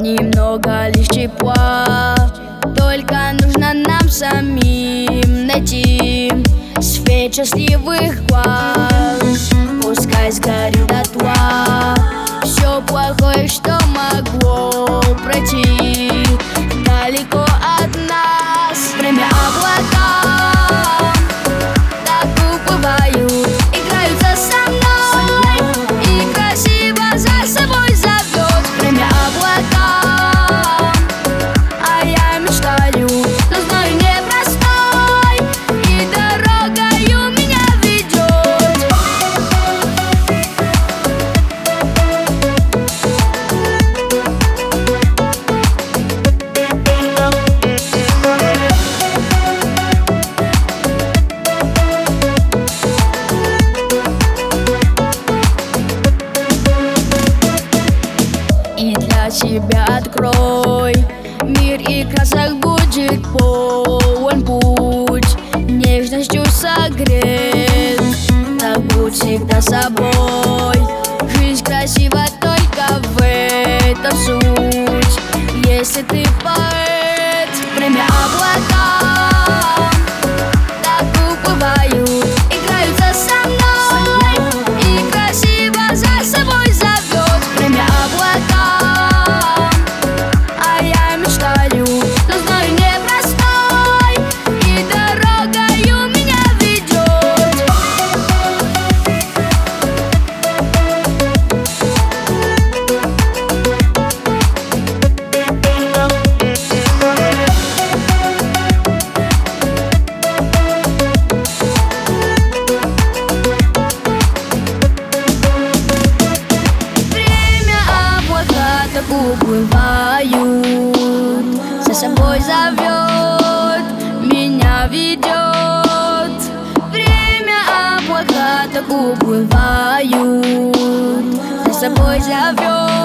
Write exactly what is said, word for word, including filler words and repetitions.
немного лишь тепла. Только нужно нам самим найти свет счастливых глаз. Пускай сгорит дотла все плохое, что могло пройти далеко от нас. Время облака так уплывают, играются со мной и красиво за собой зовет. Время облака, а я мечтаю, но знаю непростой, и дорогою меня ведет. И для себя открой мир, и красок будет полон путь, нежностью согрет. Так будь всегда собой, жизнь красива только в этом суть. Если ты поэт, время облака так уплывают, играются со мной и красиво за собой зовет. Время облака, а я мечтаю, но знаю непростой, и дорогою меня ведет. Время облака так уплывают, за собой зовет, меня ведет. Время облака так уплывают, за собой зовет.